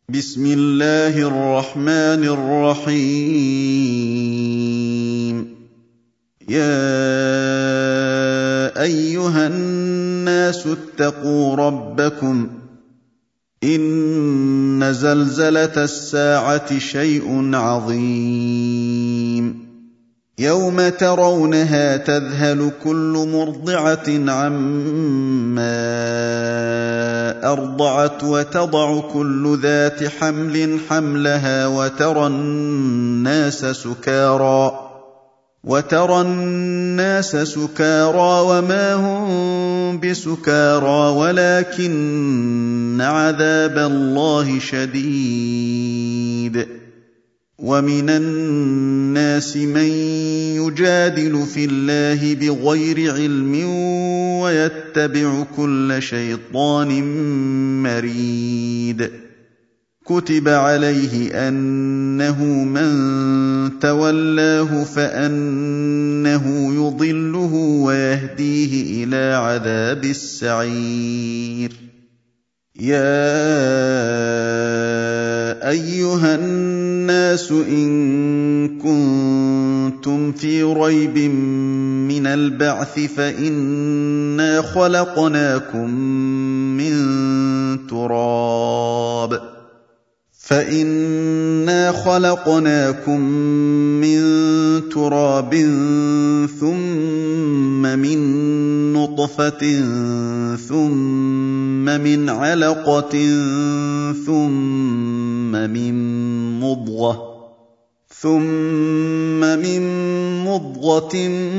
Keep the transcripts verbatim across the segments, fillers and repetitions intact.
بسم الله الرحمن الرحيم يا أيها الناس اتقوا ربكم إن زلزلة الساعة شيء عظيم يوم ترونها تذهل كل مرضعة عما أرضعت وتضع كل ذات حمل حملها وترى الناس سكارى وترى الناس سكارى وما هم بسكارى ولكن عذاب الله شديد ومن الناس من يجادل في الله بغير علم ويتبع كل شيطان مريد كتب عليه أنه من تولاه فأنه يضله ويهديه إلى عذاب السعير يا أيها الناس إن كنتم في ريب من البعث فإنا خلقناكم من تراب فإنا خلقناكم من تراب ثم من نطفة ثم من علقة ثم من مضغة ثم من مضغة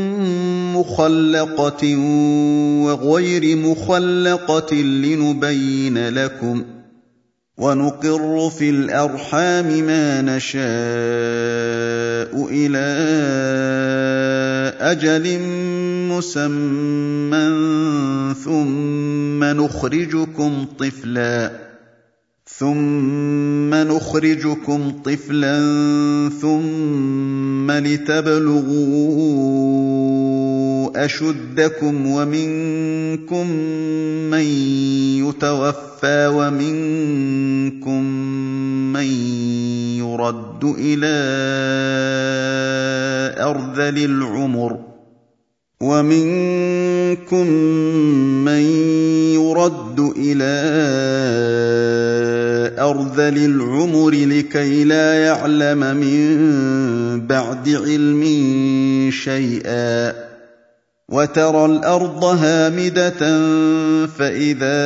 مخلقة وغير مخلقة لنبين لكم ونقر في الأرحام ما نشاء إلى أجل مسمى ثم نخرجكم طفلا ثم نخرجكم طفلا ثم لتبلغوا أشدكم ومنكم من يتوفى ومنكم من يرد إلى أرذل العمر ومنكم من يرد إلى أرذل العمر لكي لا يعلم من بعد علم شيئا وترى الأرض هامدة فإذا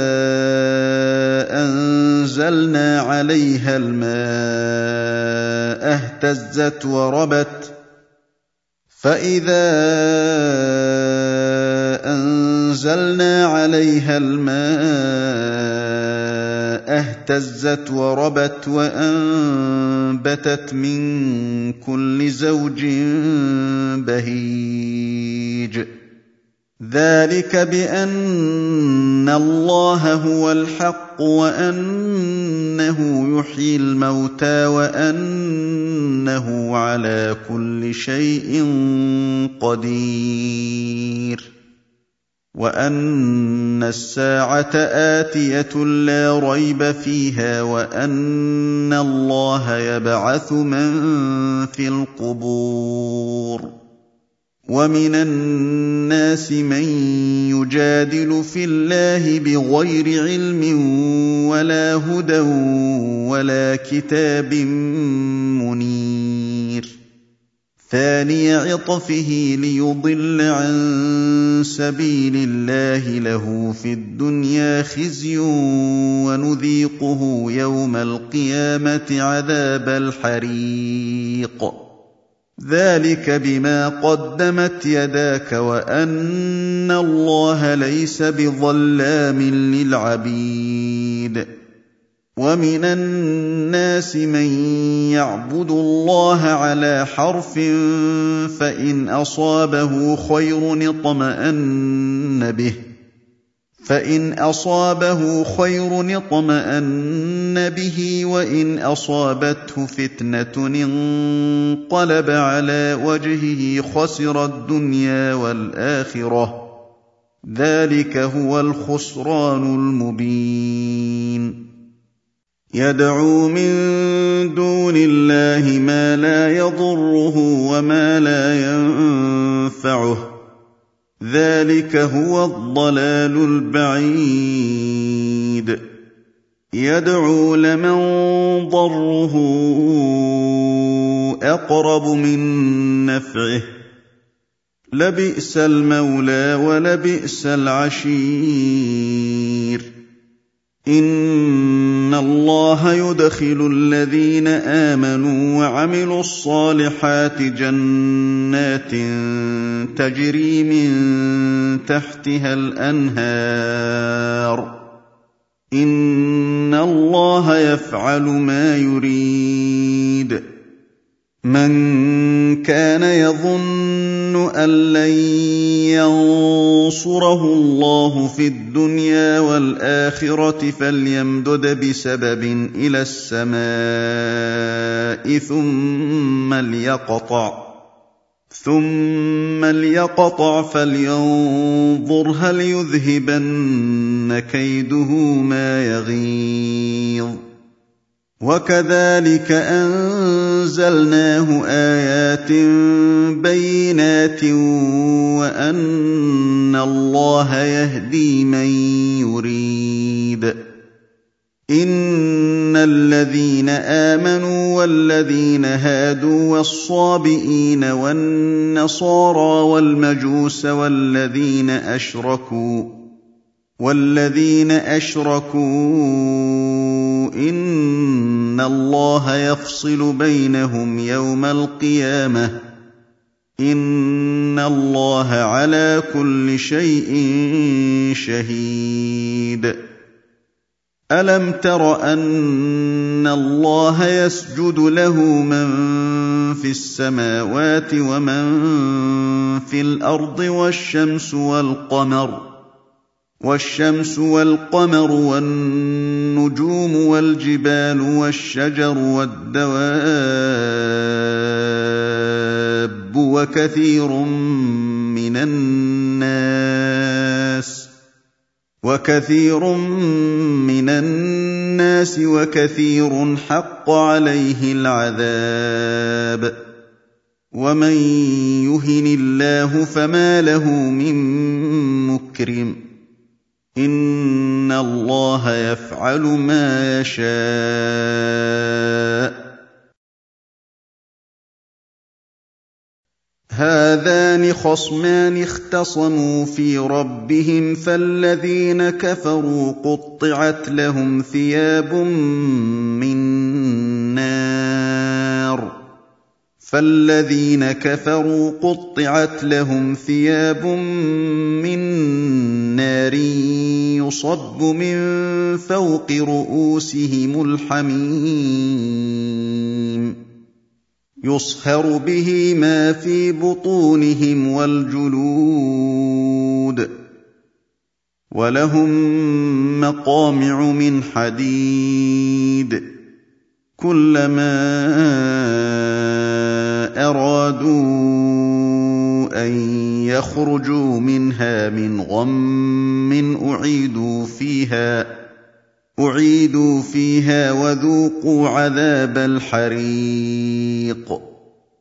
أنزلنا عليها الماء اهتزت وربت فإذا أنزلنا عليها الماء اهتزت وربت وأنبتت من كل زوج بهيج ذلك بأن الله هو الحق وأنه يحيي الموتى وأنه على كل شيء قدير وأن الساعة آتية لا ريب فيها وأن الله يبعث من في القبور ومن الناس من يجادل في الله بغير علم ولا هدى ولا كتاب منير ثاني عطفه ليضل عن سبيل الله له في الدنيا خزي ونذيقه يوم القيامة عذاب الحريق ذلك بما قدمت يداك وأن الله ليس بظلام للعبيد ومن الناس من يعبد الله على حرف فإن أصابه خير اطمأن به فإن أصابه خير اطمأن به وإن أصابته فتنة انقلب على وجهه خسر الدنيا والآخرة ذلك هو الخسران المبين يدعو من دون الله ما لا يضره وما لا ينفعه ذلك هو الضلال البعيد يدعو لمن ضره أقرب من نفعه لبئس المولى ولبئس العشير إن الله يدخل الذين آمنوا وعملوا الصالحات جنات تجري من تحتها الأنهار إن الله يفعل ما يريد من كان يظن أن لن ينصره الله في الدنيا والآخرة فليمدد بسبب إلى السماء ثم ليقطع ثم ليقطع فلينظر هل يذهبن كيده ما يغيظ وكذلك أنزلناه آيات بينات وأن الله يهدي من يريد إن الذين آمنوا والذين هادوا والصابئين والنصارى والمجوس والذين أشركوا والذين أشركوا إن الله يفصل بينهم يوم القيامة إن الله على كل شيء شهيد ألم تر أن الله يسجد له من في السماوات ومن في الأرض والشمس والقمر والشمس والقمر والنجوم والجبال والشجر والدواب وكثير من الناس وكثير من الناس وكثير حق عليه العذاب ومن يهن الله فما له من مكرم إن الله يفعل ما يشاء هذان خصمان اختصموا في ربهم فالذين كفروا قطعت لهم ثياب من نار فالذين كفروا قطعت لهم ثياب من نار يصب من فوق رؤوسهم الحميم يصهر به ما في بطونهم والجلود ولهم مقامع من حديد كلما أرادوا أن يخرجوا منها من غم أعيدوا فيها أعيدوا فيها وذوقوا عذاب الحريق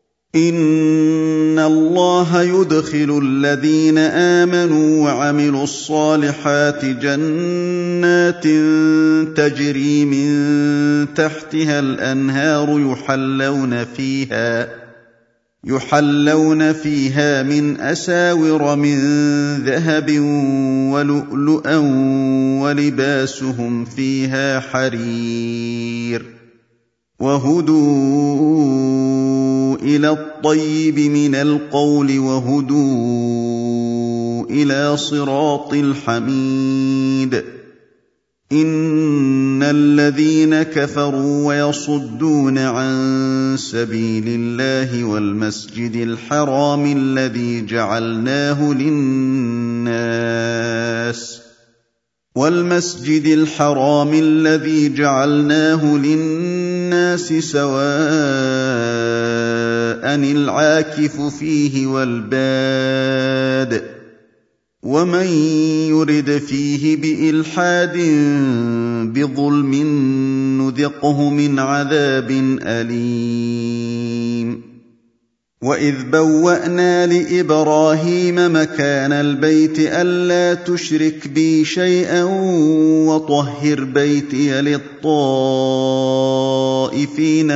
إن الله يدخل الذين آمنوا وعملوا الصالحات جنات تجري من تحتها الأنهار يحلون فيها يحلون فيها من أساور من ذهب ولؤلؤا ولباسهم فيها حرير وهدوا إلى الطيب من القول وهدوا إلى صراط الحميد إن الذين كفروا ويصدون عن سبيل الله والمسجد الحرام الذي جعلناه للناس والمسجد الحرام الذي جعلناه للناس سواء العاكف فيه والباد ومن يرد فيه بإلحاد بظلم نذقه من عذاب أليم وإذ بوأنا لإبراهيم مكان البيت ألا تشرك بي شيئا وطهر بيتي للطائفين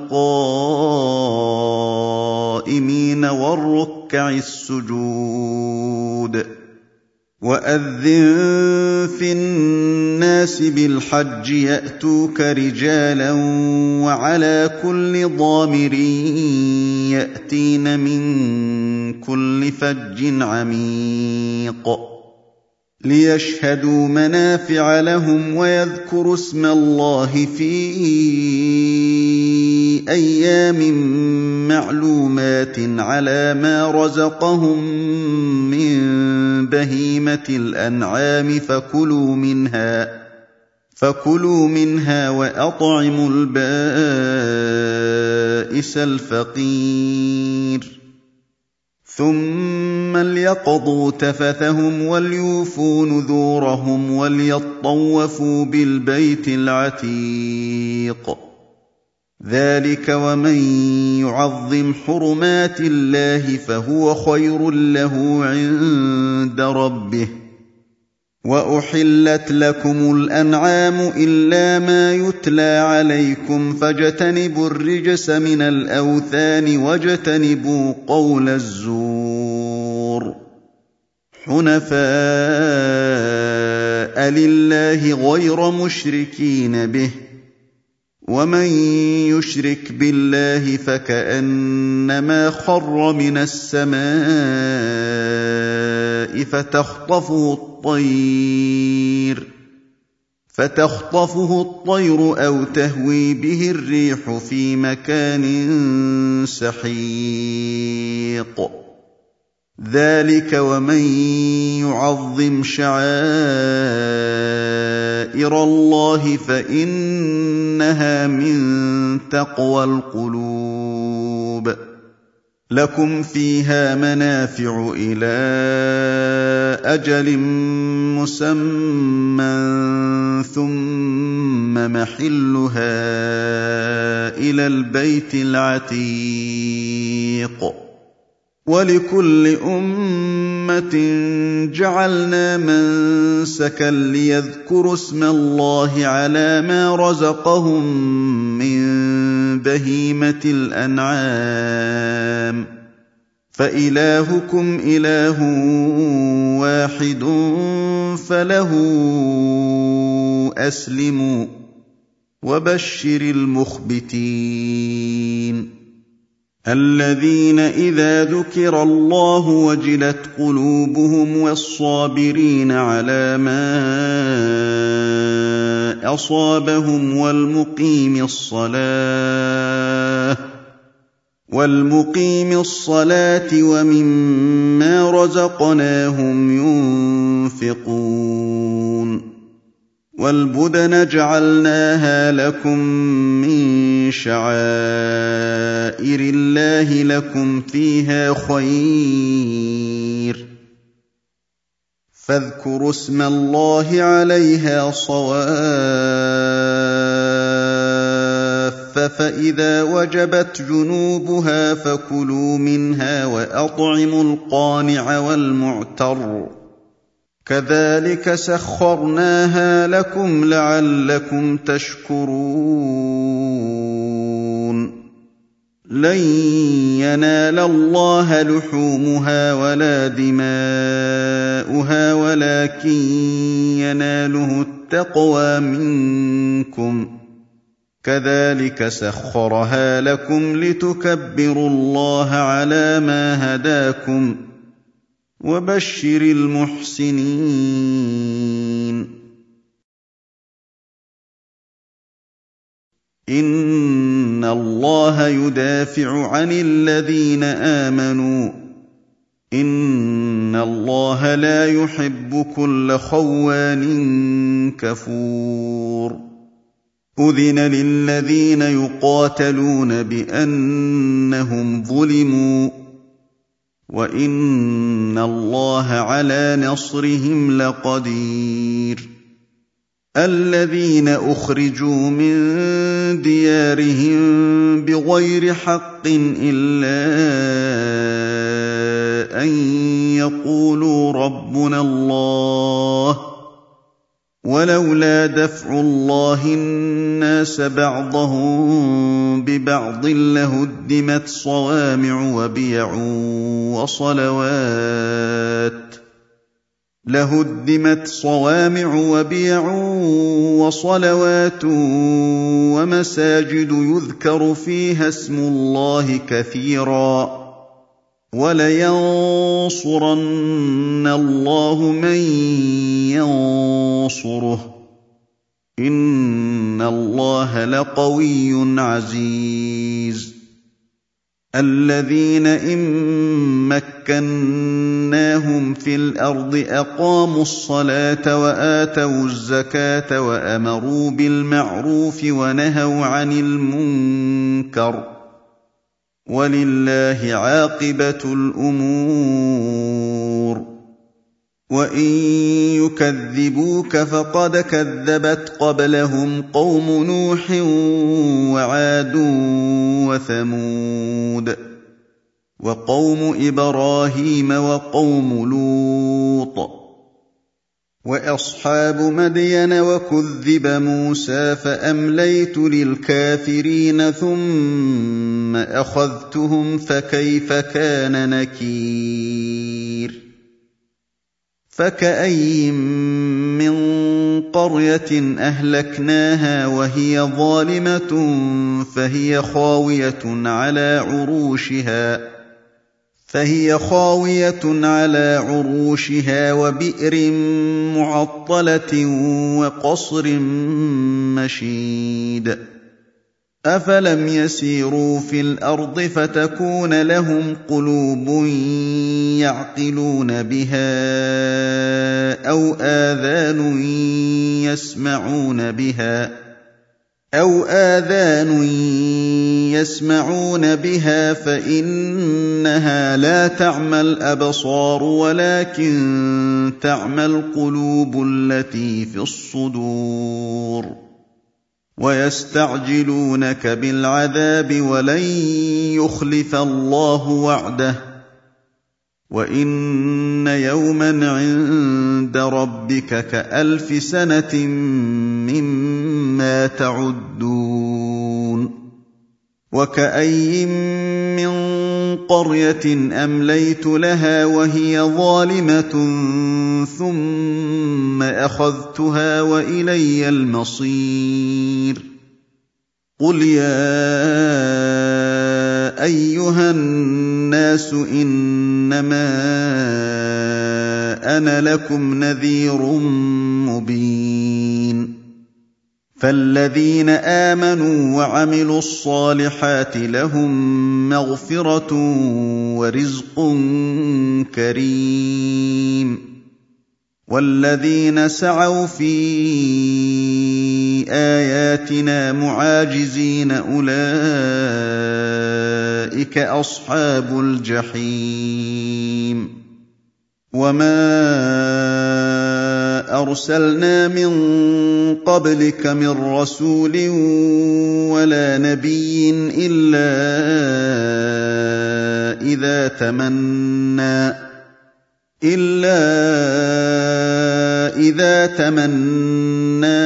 والقائمين والركع السجود وأذن في الناس بالحج يأتوك رجالا وعلى كل ضامر يأتين من كل فج عميق ليشهدوا منافع لهم ويذكروا اسم الله في أيام معلومات على ما رزقهم من بهيمة الأنعام فكلوا منها فكلوا منها وأطعموا البائس الفقير ثم ليقضوا تفثهم وليوفوا نذورهم وليطوفوا بالبيت العتيق ذلك ومن يعظم حرمات الله فهو خير له عند ربه وأحلت لكم الأنعام إلا ما يتلى عليكم فاجتنبوا الرجس من الأوثان واجتنبوا قول الزور حنفاء لله غير مشركين به ومن يشرك بالله فكأنما خر من السماء فتخطفه الطير فتخطفه الطير أو تهوي به الريح في مكان سحيق ذلك ومن يعظم شعائر الله فإنها من تقوى القلوب لكم فيها منافع إلى أجل مسمى ثم محلها إلى البيت العتيق ولكل أمة جعلنا منسكا ليذكروا اسم الله على ما رزقهم من بهيمة الأنعام فإلهكم إله واحد فله أسلموا وبشر المخبتين الذين إذا ذكر الله وجلت قلوبهم والصابرين على ما أصابهم والمقيم الصلاة والمقيم الصلاة ومما رزقناهم ينفقون والبدن جعلناها لكم من شعائر الله لكم فيها خير فاذكروا اسم الله عليها صواف فإذا وجبت جنوبها فكلوا منها وأطعموا القانع والمعتر كذلك سخرناها لكم لعلكم تشكرون لن ينال الله لحومها ولا دماؤها ولكن يناله التقوى منكم كذلك سخرها لكم لتكبروا الله على ما هداكم وبشر المحسنين إن الله يدافع عن الذين آمنوا إن الله لا يحب كل خوان كفور أذن للذين يقاتلون بأنهم ظلموا وَإِنَّ اللَّهَ عَلَىٰ نَصْرِهِمْ لَقَدِيرٌ الَّذِينَ أُخْرِجُوا مِن دِيَارِهِم بِغَيْرِ حَقٍّ إِلَّا أَن يَقُولُوا رَبُّنَا اللَّهُ وَلَوْلَا دَفْعُ اللَّهِ النَّاسَ بَعْضَهُم بِبَعْضٍ لَّهُدِّمَتْ صَوَامِعُ وَبِيَعٌ وَصَلَوَاتٌ لهدمت صوامع وبيع وصلوات ومساجد يذكر فيها اسم الله كثيرا ولينصرن الله من ينصره إن الله لقوي عزيز الذين إن مكناهم في الأرض أقاموا الصلاة وآتوا الزكاة وأمروا بالمعروف ونهوا عن المنكر ولله عاقبة الأمور وإن يكذبوك فقد كذبت قبلهم قوم نوح وعاد وثمود وقوم إبراهيم وقوم لوط وأصحاب مدين وكذب موسى فأمليت للكافرين ثم أخذتهم فكيف كان نكير فكأين من قرية أهلكناها وهي ظالمة فهي خاوية على عروشها فهي خاوية على عروشها وبئر معطلة وقصر مشيد أفلم يسيروا في الأرض فتكون لهم قلوب يعقلون بها أو آذان يسمعون بها أو آذان يسمعون بها فإنها لا تعمى الأبصار ولكن تعمى القلوب التي في الصدور ويستعجلونك بالعذاب ولن يخلف الله وعده وإن يوما عند ربك كألف سنة مما تعدون وكأي من قرية أمليت لها وهي ظالمة ثم أخذتها وإلي المصير قل يا أيها الناس إنما أنا لكم نذير مبين فالذين آمنوا وعملوا الصالحات لهم مغفرة ورزق كريم والذين سعوا في آياتنا معاجزين أولئك أصحاب الجحيم وما أرسلنا من قبلك من رسول ولا نبي إلا إذا تمنى إلا إذا تمنى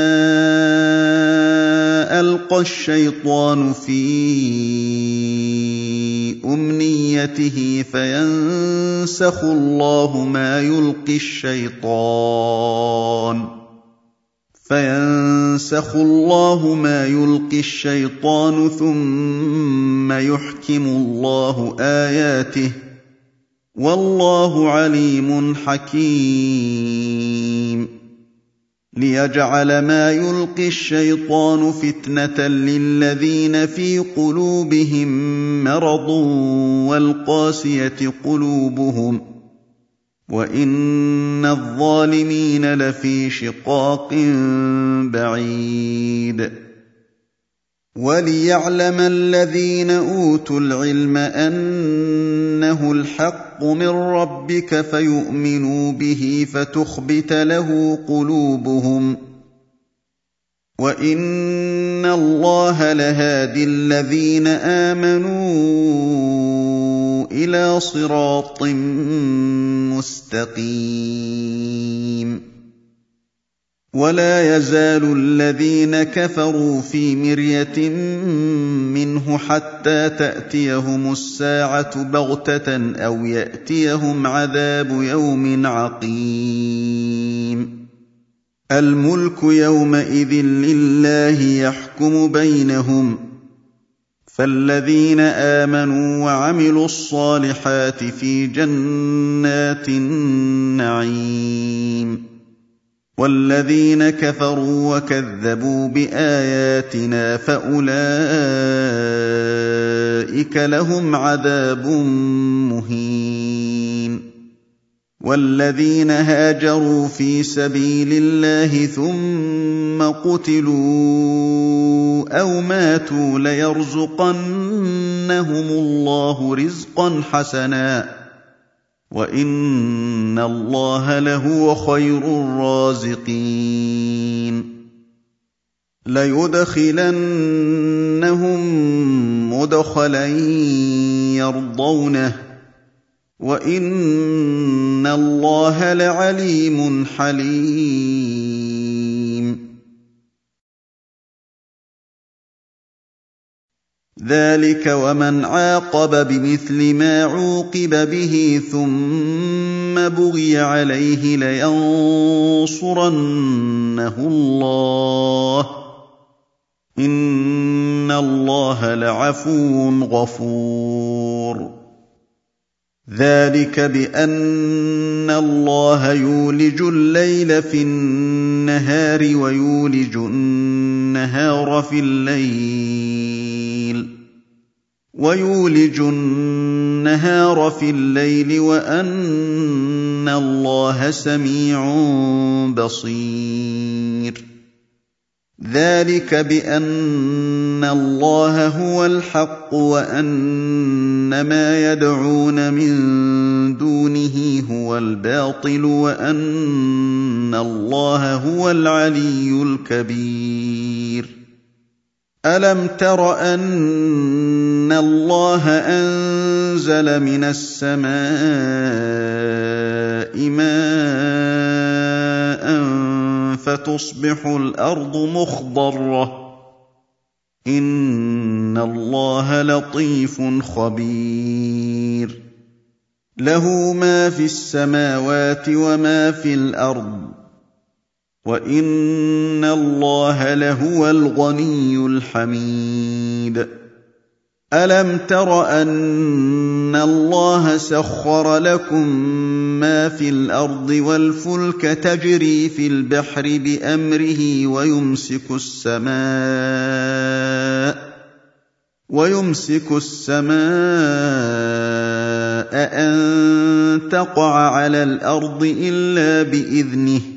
ألقى الشيطان في أمنيته فينسخ الله ما يلقي الشيطان فينسخ الله ما يلقي الشيطان ثم يحكم الله آياته والله عليم حكيم ليجعل ما يلقي الشيطان فتنة للذين في قلوبهم مرض والقاسية قلوبهم وإن الظالمين لفي شقاق بعيد وَلِيَعْلَمَ الَّذِينَ أُوتُوا الْعِلْمَ أَنَّهُ الْحَقُّ مِن رَّبِّكَ فَيُؤْمِنُوا بِهِ فَتُخْبِتَ لَهُ قُلُوبُهُمْ ۗ وَإِنَّ اللَّهَ لَهَادِي الَّذِينَ آمَنُوا إِلَىٰ صِرَاطٍ مُّسْتَقِيمٍ. وَلَا يَزَالُ الَّذِينَ كَفَرُوا فِي مِرْيَةٍ مِّنْهُ حَتَّىٰ تَأْتِيَهُمُ السَّاعَةُ بَغْتَةً أَوْ يَأْتِيَهُمْ عَذَابُ يَوْمٍ عَقِيمٍ. الْمُلْكُ يَوْمَئِذٍ لِّلَّهِ يَحْكُمُ بَيْنَهُمْ ۚ فَالَّذِينَ آمَنُوا وَعَمِلُوا الصَّالِحَاتِ فِي جَنَّاتِ النَّعِيمِ، وَالَّذِينَ كَفَرُوا وَكَذَّبُوا بِآيَاتِنَا فَأُولَٰئِكَ لَهُمْ عَذَابٌ مُّهِينٌ. وَالَّذِينَ هَاجَرُوا فِي سَبِيلِ اللَّهِ ثُمَّ قُتِلُوا أَوْ مَاتُوا لَيَرْزُقَنَّهُمُ اللَّهُ رِزْقًا حَسَنًا ۚ وَإِنَّ اللَّهَ لَهُوَ خَيْرُ الرَّازِقِينَ. لَيُدْخِلَنَّهُم مُّدْخَلًا يَرْضَوْنَهُ ۗ وَإِنَّ اللَّهَ لَعَلِيمٌ حَلِيمٌ. ذَٰلِكَ وَمَنْ عَاقَبَ بِمِثْلِ مَا عُوقِبَ بِهِ ثُمَّ بُغِيَ عَلَيْهِ لَيَنصُرَنَّهُ اللَّهُ ۗ إِنَّ اللَّهَ لَعَفُوٌّ غَفُورٌ. ذَٰلِكَ بِأَنَّ اللَّهَ يُولِجُ اللَّيْلَ فِي النَّهَارِ وَيُولِجُ النَّهَارَ فِي اللَّيْلِ وَيُولِجُ النَّهَارَ فِي اللَّيْلِ وَأَنَّ اللَّهَ سَمِيعٌ بَصِيرٌ. ذَٰلِكَ بِأَنَّ اللَّهَ هُوَ الْحَقُّ وَأَنَّ مَا يَدْعُونَ مِن دُونِهِ هُوَ الْبَاطِلُ وَأَنَّ اللَّهَ هُوَ الْعَلِيُّ الْكَبِيرُ. أَلَمْ تَرَ أَنَّ اللَّهَ أَنزَلَ مِنَ السَّمَاءِ مَاءً فَتُصْبِحُ الْأَرْضُ مُخْضَرَّةً ۗ إِنَّ اللَّهَ لَطِيفٌ خَبِيرٌ. لَّهُ مَا فِي السَّمَاوَاتِ وَمَا فِي الْأَرْضِ، وَإِنَّ اللَّهَ لَهُوَ الْغَنِيُّ الْحَمِيدُ. أَلَمْ تَرَ أَنَّ اللَّهَ سَخَّرَ لَكُم مَّا فِي الْأَرْضِ وَالْفُلْكَ تَجْرِي فِي الْبَحْرِ بِأَمْرِهِ وَيُمْسِكُ السَّمَاءَ وَيُمْسِكُ السَّمَاءَ أَن تَقَعَ عَلَى الْأَرْضِ إِلَّا بِإِذْنِهِ ۗ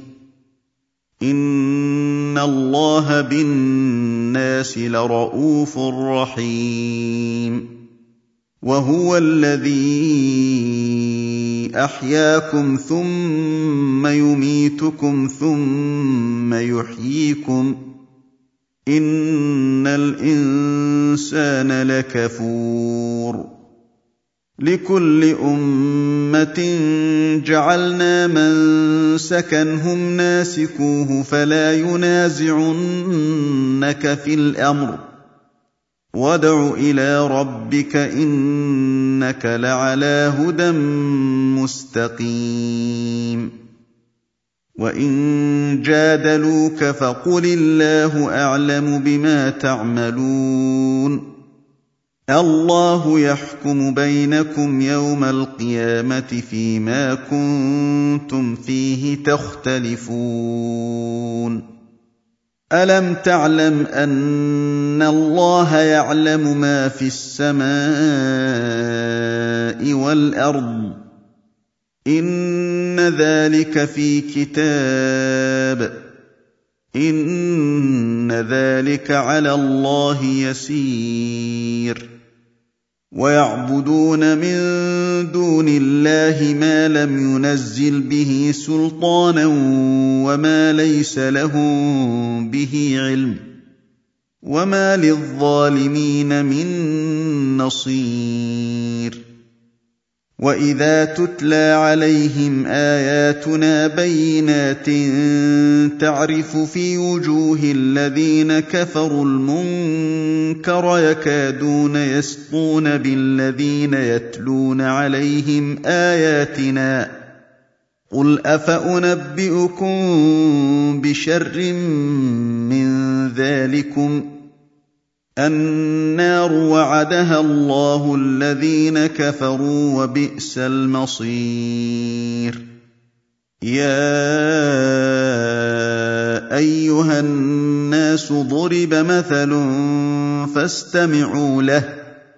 إِنَّ اللَّهَ بِالنَّاسِ لَرَءُوفٌ رَّحِيمٌ. وَهُوَ الَّذِي أَحْيَاكُمْ ثُمَّ يُمِيتُكُمْ ثُمَّ يُحْيِيكُمْ ۗ إِنَّ الْإِنسَانَ لَكَفُورٌ. لِكُلِّ أُمَّةٍ جَعَلْنَا مَنسَكًا هُمْ نَاسِكُوهُ فَلَا يُنَازِعُنَّكَ فِي الْأَمْرِ، وَادْعُ إِلَىٰ رَبِّكَ إِنَّكَ لَعَلَىٰ هُدًى مُّسْتَقِيمٍ. وَإِن جَادَلُوكَ فَقُلِ اللَّهُ أَعْلَمُ بِمَا تَعْمَلُونَ. اللَّهُ يَحْكُمُ بَيْنَكُمْ يَوْمَ الْقِيَامَةِ فِيمَا كُنتُمْ فِيهِ تَخْتَلِفُونَ. أَلَمْ تَعْلَمْ أَنَّ اللَّهَ يَعْلَمُ مَا فِي السَّمَاءِ وَالْأَرْضِ ۗ إِنَّ ذَٰلِكَ فِي كِتَابٍ ۚ إن ذلك على الله يسير ويعبدون من دون الله ما لم ينزل به سلطانا وما ليس لهم به علم وما للظالمين من نصير وإذا تتلى عليهم آياتنا بينات تعرف في وجوه الذين كفروا المنكر يكادون يسطون بالذين يتلون عليهم آياتنا قل أفأنبئكم بشر من ذلكم النار وعدها الله الذين كفروا وبئس المصير يا أيها الناس ضرب مثل فاستمعوا له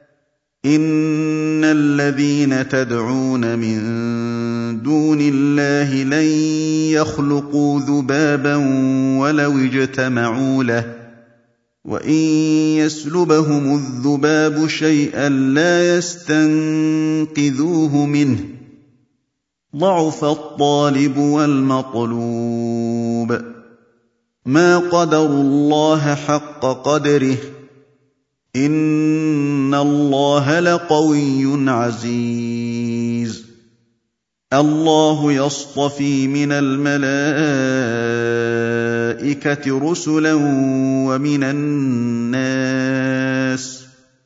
إن الذين تدعون من دون الله لن يخلقوا ذبابا ولو اجتمعوا له وإن يسلبهم الذباب شيئا لا يستنقذوه منه ضعف الطالب والمطلوب ما قدروا الله حق قدره إن الله لقوي عزيز الله يصطفي من الملائكة رسلا ومن الناس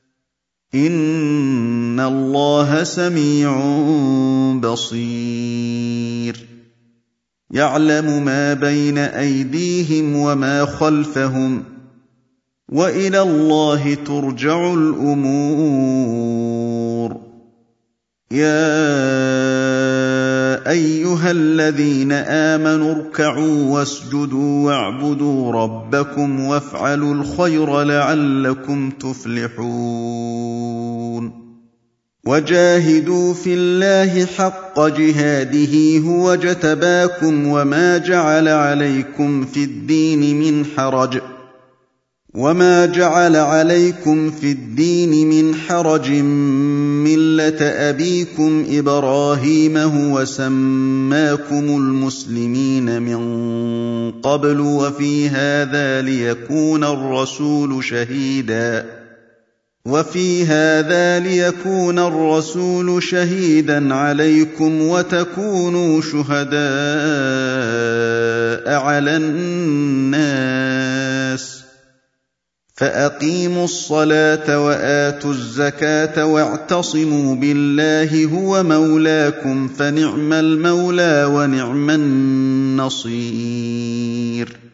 إن الله سميع بصير يعلم ما بين أيديهم وما خلفهم وإلى الله ترجع الأمور يا أيها الذين آمنوا اركعوا واسجدوا واعبدوا ربكم وافعلوا الخير لعلكم تفلحون وجاهدوا في الله حق جهاده هو اجتباكم وما جعل عليكم في الدين من حرج وما جعل عليكم في الدين من حرج ملة أبيكم إبراهيم هو سماكم المسلمين من قبل وفي هذا ليكون الرسول شهيدا وفي هذا ليكون الرسول شهيدا عليكم وتكونوا شهداء على الناس فأقيموا الصلاة وآتوا الزكاة واعتصموا بالله هو مولاكم فنعم المولى ونعم النصير